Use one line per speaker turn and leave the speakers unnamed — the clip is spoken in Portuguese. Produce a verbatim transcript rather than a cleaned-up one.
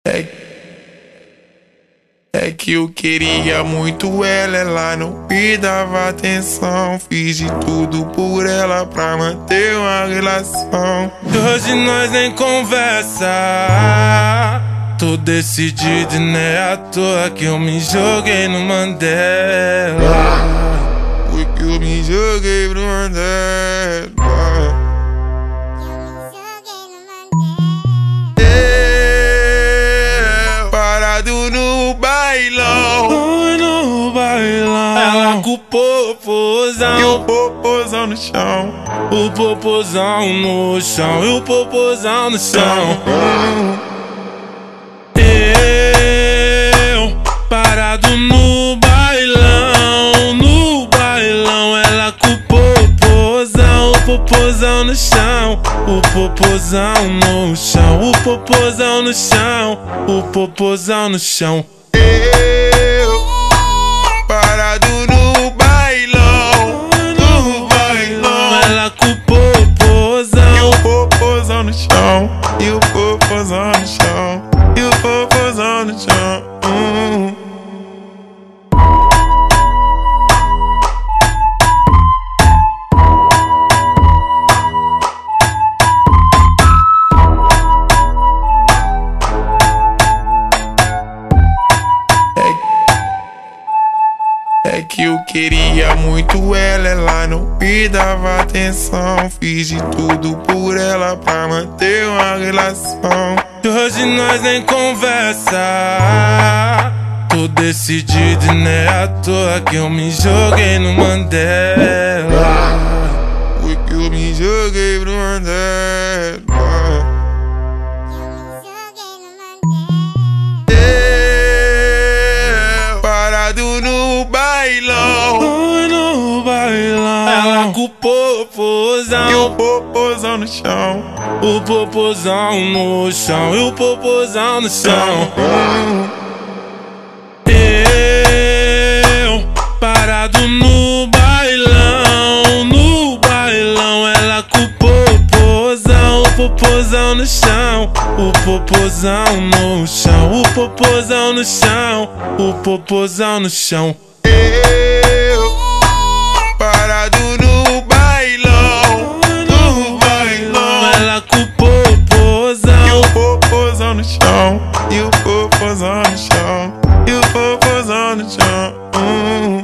É, é que eu queria muito ela, ela não me dava atenção. Fiz de tudo por ela pra manter uma relação.
E hoje nós nem conversa. Tô decidido e não é à toa que eu me joguei no Mandela.
Foi que eu me joguei pro Mandela. Eu, parado no bailão.
Oi, no bailão. Ela com o popozão
E o popozão no chão.
O popozão no chão. E o popozão no chão. Eu, parado no bailão. No bailão. Ela com o popozão. O popozão no chão. O popozão no chão. O popozão no chão. O popozão no chão.
Eu, parado no bailão. No bailão.
Ela com o popozão.
E o popozão no chão. E o popozão no chão. E o popozão no chão. Hum. É que eu queria muito ela, ela não me dava atenção. Fiz de tudo por ela pra manter uma relação.
E hoje nós nem conversa. Tô decidido e não é à toa que eu me joguei no Mandela.
Foi que eu me joguei pro Mandela. Eu, parado no bailão.
Oi, no bailão. Ela com o popozão.
E o popozão no chão.
O popozão no chão. E o popozão no chão. Eu, parado no bailão. No bailão. Ela com o popozão. O popozão no chão. O popozão no chão. O popozão no chão. O popozão no chão.
Eu, parado no bailão. No bailão.
Ela com o popozão.
E o popozão no chão. E o popozão no chão. E o popozão no chão. Hum.